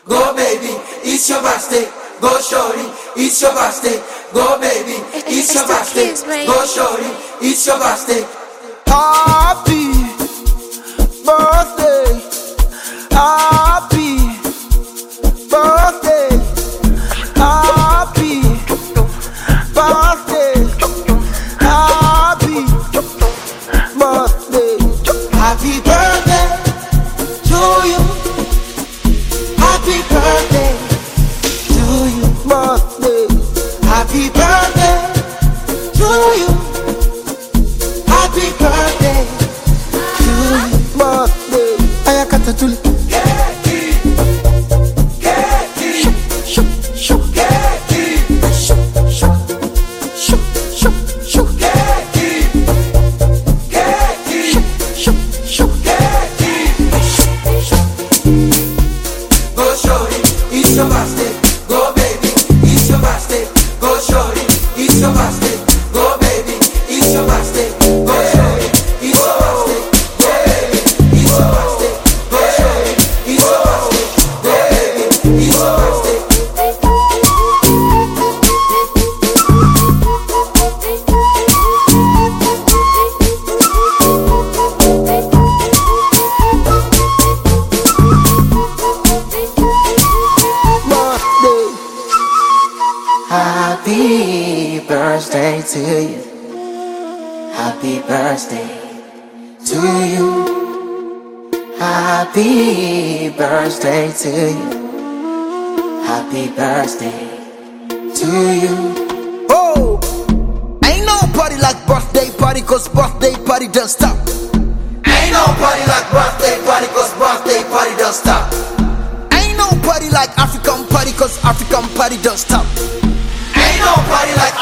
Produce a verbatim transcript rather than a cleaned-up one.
Go baby, it's your birthday. Go shorty, it's your birthday. Go baby, it's your birthday. Go shorty, it's your birthday. Happy birthday, happy birthday, happy birthday, happy birthday, Happy birthday to you. Happy birthday to you. birthday, Happy birthday to you. Happy birthday to you. birthday. Ayakata tuli. Keki, keki, Shoo, shoo, keki, shoo, shoo, shoo, shoo, shoo, keki, keki, shoo, shoo. keki. Go shorty, it's your birthday. Go baby, it's your birthday. Go shorty, it's your birthday. Go baby, it's your birthday. Go shorty, it's your birthday. Go baby, it's your birthday. Go shorty, it's your birthday. Go baby, it's your birthday. birthday. Happy birthday to you. Happy birthday to you. Happy birthday to you. Happy birthday to you. Oh, ain't no party like birthday party, cause birthday party don't stop. Ain't no party like birthday party, cause birthday party don't stop. Ain't no party like African party, cause African party don't stop. Ain't no party like